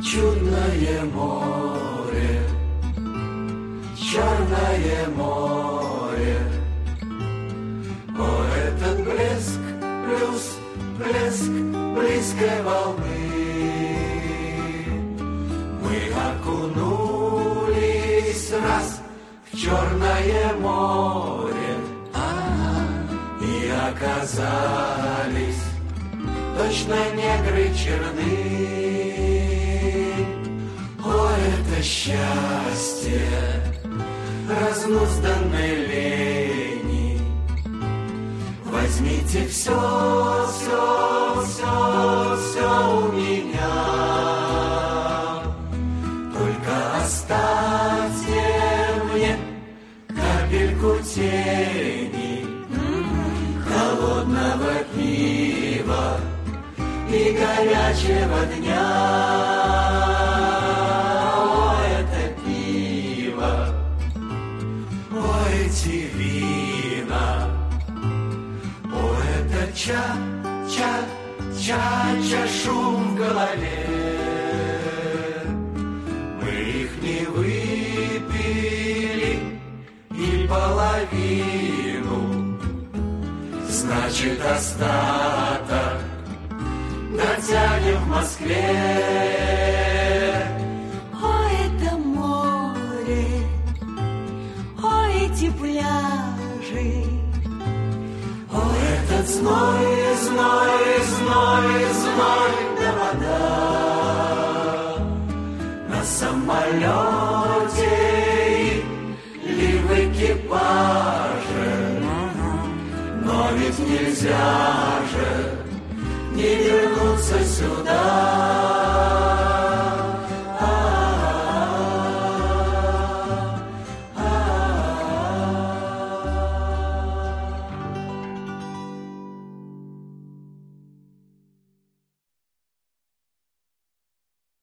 Чудное море, черное море. О, этот блеск плюс блеск близкой волны. Мы окунулись раз в черное море и оказались точно негры черны. О, это счастье разнузданной лени. Возьмите все, все, все, все у меня. Только оставьте мне капельку тени, холодного пива и горячего дня. О, это пиво, о, эти вина, о, это ча-ча-ча-ча шум в голове. Мы их не выпили и половину, значит, остаток дотянем в Москве. О, это море, о, эти пляжи, о, этот зной, зной, зной, зной, да вода на самолете или в экипаже. Но ведь нельзя же не вернуться